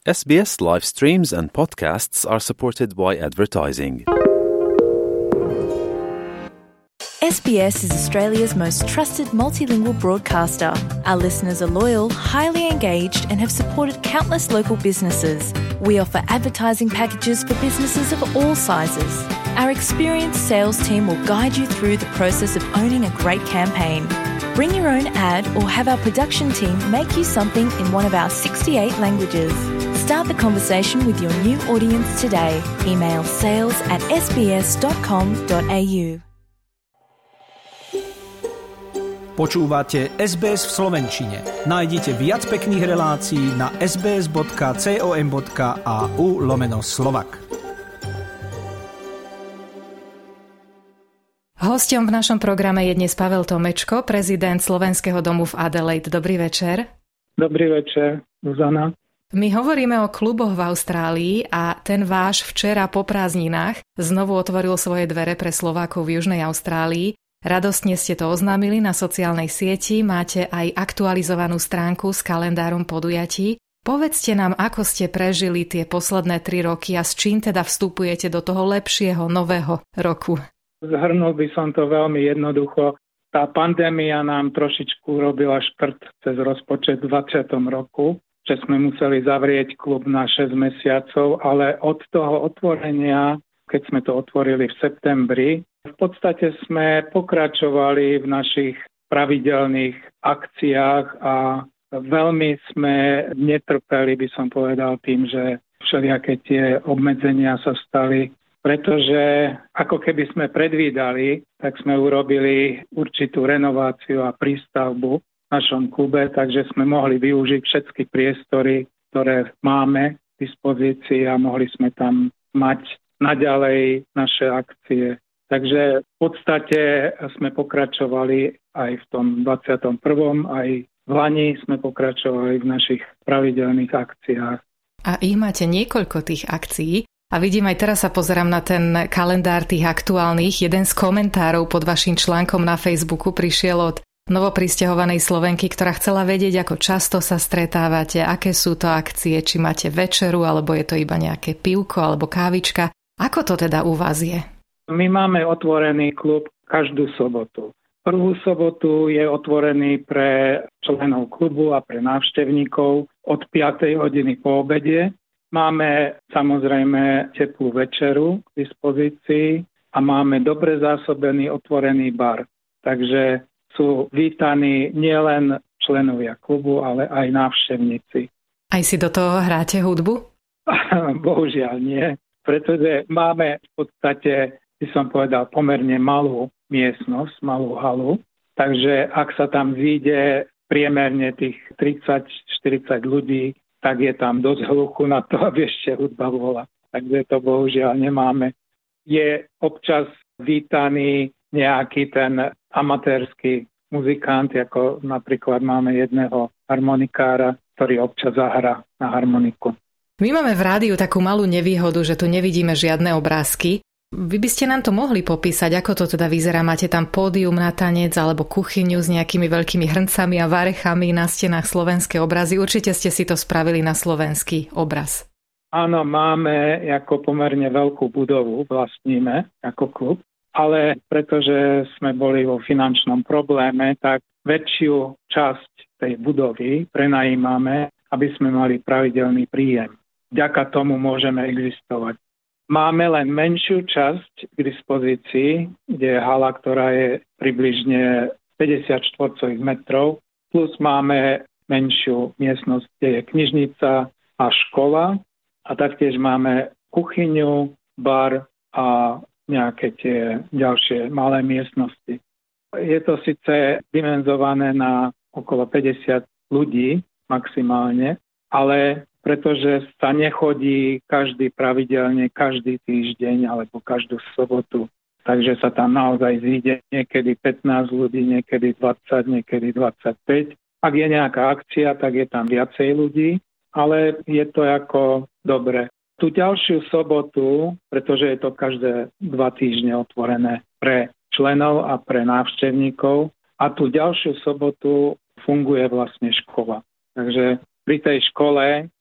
SBS live streams and podcasts are supported by advertising. SBS is Australia's most trusted multilingual broadcaster. Our listeners are loyal, highly engaged, and have supported countless local businesses. We offer advertising packages for businesses of all sizes. Our experienced sales team will guide you through the process of owning a great campaign. Bring your own ad or have our production team make you something in one of our 68 languages. Start the conversation with your new audience today. Email sales@sbs.com.au. Počúvate SBS v slovenčine. Nájdite viac pekných relácií na sbs.com.au/slovak. Hosťom v našom programe je dnes Pavel Tomečko, prezident Slovenského domu v Adelaide. Dobrý večer. Dobrý večer, Zuzana. My hovoríme o kluboch v Austrálii a ten váš včera po prázdninách znovu otvoril svoje dvere pre Slovákov v Južnej Austrálii. Radostne ste to oznámili na sociálnej sieti, máte aj aktualizovanú stránku s kalendárom podujatí. Povedzte nám, ako ste prežili tie posledné 3 roky a s čím teda vstupujete do toho lepšieho nového roku. Zhrnul by som to veľmi jednoducho. Tá pandémia nám trošičku robila škrt cez rozpočet v 20. roku, že sme museli zavrieť klub na 6 mesiacov, ale od toho otvorenia, keď sme to otvorili v septembri, v podstate sme pokračovali v našich pravidelných akciách a veľmi sme netrpeli, by som povedal, tým, že všelijaké tie obmedzenia sa stali, pretože ako keby sme predvídali, tak sme urobili určitú renováciu a prístavbu v našom klube, takže sme mohli využiť všetky priestory, ktoré máme k dispozícii a mohli sme tam mať naďalej naše akcie. Takže v podstate sme pokračovali aj v tom 21. aj v lani sme pokračovali v našich pravidelných akciách. A ich máte niekoľko tých akcií. A vidím, aj teraz sa pozerám na ten kalendár tých aktuálnych. Jeden z komentárov pod vašim článkom na Facebooku prišiel od novoprisťahovanej Slovenky, ktorá chcela vedieť, ako často sa stretávate, aké sú to akcie, či máte večeru, alebo je to iba nejaké pivko alebo kávička. Ako to teda u vás je? My máme otvorený klub každú sobotu. Prvú sobotu je otvorený pre členov klubu a pre návštevníkov od 5. hodiny po obede. Máme samozrejme teplú večeru k dispozícii a máme dobre zásobený otvorený bar. Takže sú vítaní nielen členovia klubu, ale aj návštevníci. Aj si do toho hráte hudbu? Bohužiaľ nie, pretože máme v podstate, by som povedal, pomerne malú miestnosť, malú halu. Takže ak sa tam zíde priemerne tých 30-40 ľudí, tak je tam dosť hluchu na to, aby ešte hudba bola. Takže to bohužiaľ nemáme. Je občas vítaný nejaký ten amatérsky muzikant, ako napríklad máme jedného harmonikára, ktorý občas zahrá na harmoniku. My máme v rádiu takú malú nevýhodu, že tu nevidíme žiadne obrázky. Vy by ste nám to mohli popísať, ako to teda vyzerá? Máte tam pódium na tanec alebo kuchyňu s nejakými veľkými hrncami a varechami, na stenách slovenské obrazy. Určite ste si to spravili na slovenský obraz. Áno, máme ako pomerne veľkú budovu, vlastníme ako klub, ale pretože sme boli vo finančnom probléme, tak väčšiu časť tej budovy prenajímame, aby sme mali pravidelný príjem. Vďaka tomu môžeme existovať. Máme len menšiu časť k dispozícii, kde je hala, ktorá je približne 50 štvorcových metrov, plus máme menšiu miestnosť, kde je knižnica a škola a taktiež máme kuchyňu, bar a nejaké tie ďalšie malé miestnosti. Je to síce dimenzované na okolo 50 ľudí maximálne, ale pretože sa nechodí každý pravidelne, každý týždeň alebo každú sobotu. Takže sa tam naozaj zíde niekedy 15 ľudí, niekedy 20, niekedy 25. Ak je nejaká akcia, tak je tam viacej ľudí, ale je to ako dobre. Tú ďalšiu sobotu, pretože je to každé 2 týždne otvorené pre členov a pre návštevníkov, a tú ďalšiu sobotu funguje vlastne škola. Takže pri tej škole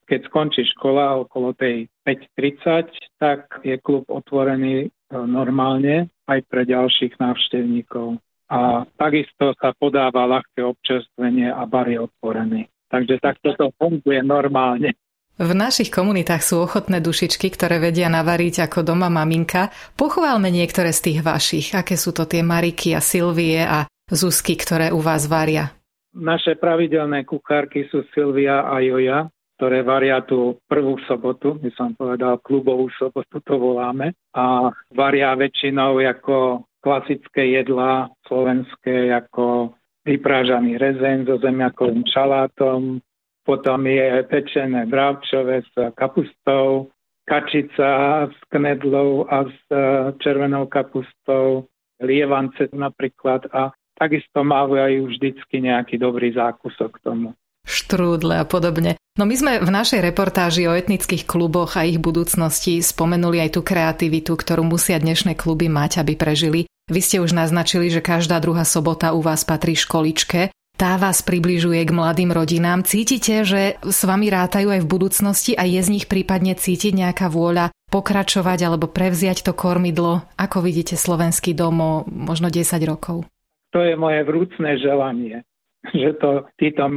keď skončí škola okolo tej 5:30, tak je klub otvorený normálne aj pre ďalších návštevníkov. A takisto sa podáva ľahké občerstvenie a bar je otvorený. Takže takto to funguje normálne. V našich komunitách sú ochotné dušičky, ktoré vedia navariť ako doma maminka. Pochválme niektoré z tých vašich. Aké sú to tie Mariky a Silvie a Zuzky, ktoré u vás varia? Naše pravidelné kuchárky sú Silvia a Joja, ktoré varia tú prvú sobotu, by som povedal, klubovú sobotu to voláme. A varia väčšinou ako klasické jedlá slovenské, ako vyprážaný rezeň so zemiakovým šalátom, potom je pečené bravčové s kapustou, kačica s knedlou a s červenou kapustou, lievance napríklad a takisto mávajú vždycky nejaký dobrý zákusok k tomu. Štrúdle a podobne. No my sme v našej reportáži o etnických kluboch a ich budúcnosti spomenuli aj tú kreativitu, ktorú musia dnešné kluby mať, aby prežili. Vy ste už naznačili, že každá druhá sobota u vás patrí školičke. Tá vás približuje k mladým rodinám. Cítite, že s vami rátajú aj v budúcnosti a je z nich prípadne cítiť nejaká vôľa pokračovať alebo prevziať to kormidlo? Ako vidíte slovenský dom o možno 10 rokov? To je moje vrúcne želanie, že to títo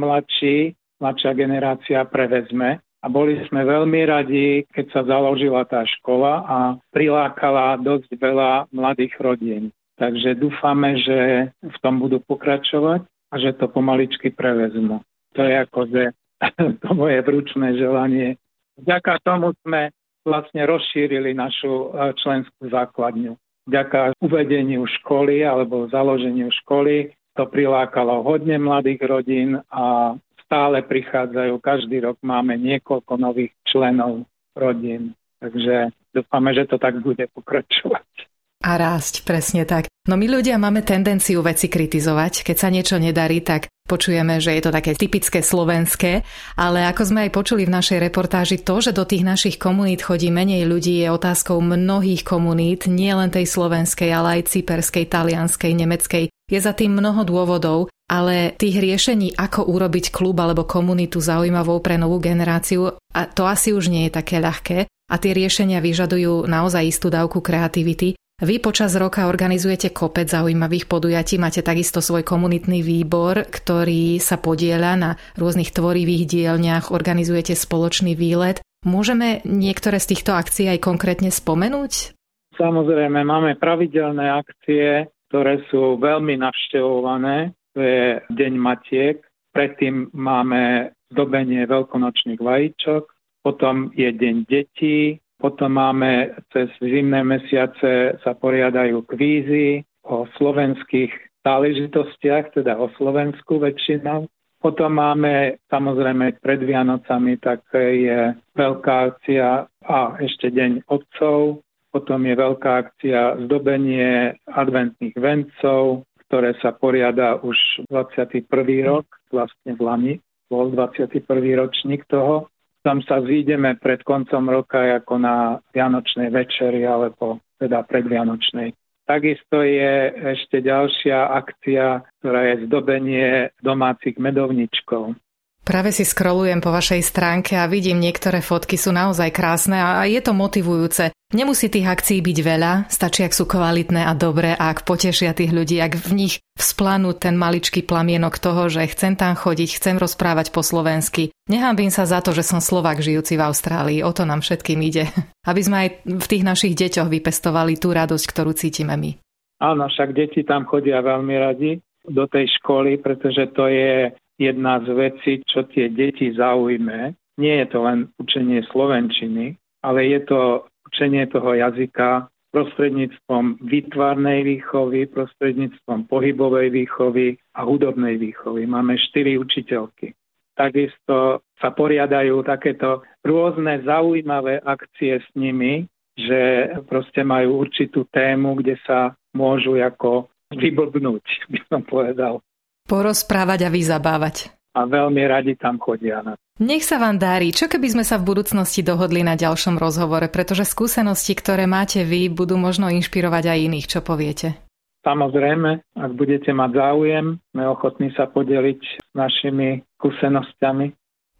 mladšia generácia prevezme. A boli sme veľmi radi, keď sa založila tá škola a prilákala dosť veľa mladých rodín. Takže dúfame, že v tom budú pokračovať a že to pomaličky prevezmu. To je akože to moje vrúčné želanie. Vďaka tomu sme vlastne rozšírili našu členskú základňu. Vďaka uvedeniu školy alebo založeniu školy to prilákalo hodne mladých rodín a stále prichádzajú. Každý rok máme niekoľko nových členov rodín. Takže dúfame, že to tak bude pokračovať. A rásť, presne tak. No my ľudia máme tendenciu veci kritizovať. Keď sa niečo nedarí, tak počujeme, že je to také typické slovenské, ale ako sme aj počuli v našej reportáži, to, že do tých našich komunít chodí menej ľudí, je otázkou mnohých komunít, nie len tej slovenskej, ale aj cyperskej, talianskej, nemeckej. Je za tým mnoho dôvodov, ale tých riešení, ako urobiť klub alebo komunitu zaujímavou pre novú generáciu, a to asi už nie je také ľahké a tie riešenia vyžadujú naozaj istú dávku kreativity. Vy počas roka organizujete kopec zaujímavých podujatí, máte takisto svoj komunitný výbor, ktorý sa podieľa na rôznych tvorivých dielňach, organizujete spoločný výlet. Môžeme niektoré z týchto akcií aj konkrétne spomenúť? Samozrejme, máme pravidelné akcie, ktoré sú veľmi navštevované. To je Deň Matiek, predtým máme zdobenie veľkonočných vajíčok, potom je Deň detí, potom máme cez zimné mesiace sa poriadajú kvízy o slovenských záležitostiach, teda o Slovensku väčšinou. Potom máme samozrejme pred Vianocami, tak je veľká akcia a ešte Deň otcov. Potom je veľká akcia zdobenie adventných vencov, ktoré sa poriada už 21. rok, vlastne v lani bol 21. ročník toho. Tam sa zídeme pred koncom roka ako na vianočnej večeri alebo teda predvianočnej. Takisto je ešte ďalšia akcia, ktorá je zdobenie domácich medovničkov. Práve si scrollujem po vašej stránke a vidím, niektoré fotky sú naozaj krásne a je to motivujúce. Nemusí tých akcií byť veľa, stačí, ak sú kvalitné a dobré a ak potešia tých ľudí, ak v nich vzplanú ten maličký plamienok toho, že chcem tam chodiť, chcem rozprávať po slovensky. Nehanbím sa za to, že som Slovák žijúci v Austrálii, o to nám všetkým ide. Aby sme aj v tých našich deťoch vypestovali tú radosť, ktorú cítime my. Áno, však deti tam chodia veľmi radi do tej školy, pretože to je jedna z vecí, čo tie deti zaujme. Nie je to len učenie slovenčiny, ale je to učenie toho jazyka prostredníctvom výtvarnej výchovy, prostredníctvom pohybovej výchovy a hudobnej výchovy. Máme 4 učiteľky. Takisto sa poriadajú takéto rôzne zaujímavé akcie s nimi, že proste majú určitú tému, kde sa môžu ako vyblbnúť, by som povedal. Porozprávať a vyzabávať. A veľmi radi tam chodia. Nech sa vám darí. Čo keby sme sa v budúcnosti dohodli na ďalšom rozhovore, pretože skúsenosti, ktoré máte vy, budú možno inšpirovať aj iných. Čo poviete? Samozrejme, ak budete mať záujem, sme ochotní sa podeliť s našimi skúsenosťami.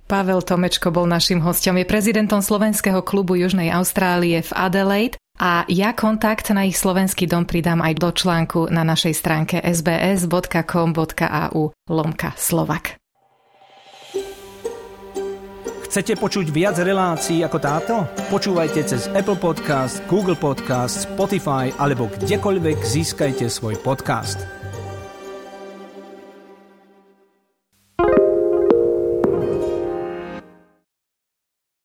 Pavel Tomečko bol naším hosťom. Je prezidentom slovenského klubu Južnej Austrálie v Adelaide a ja kontakt na ich slovenský dom pridám aj do článku na našej stránke sbs.com.au/Slovak. Chcete počuť viac relácií ako táto? Počúvajte cez Apple Podcast, Google Podcast, Spotify alebo kdekoľvek získajte svoj podcast.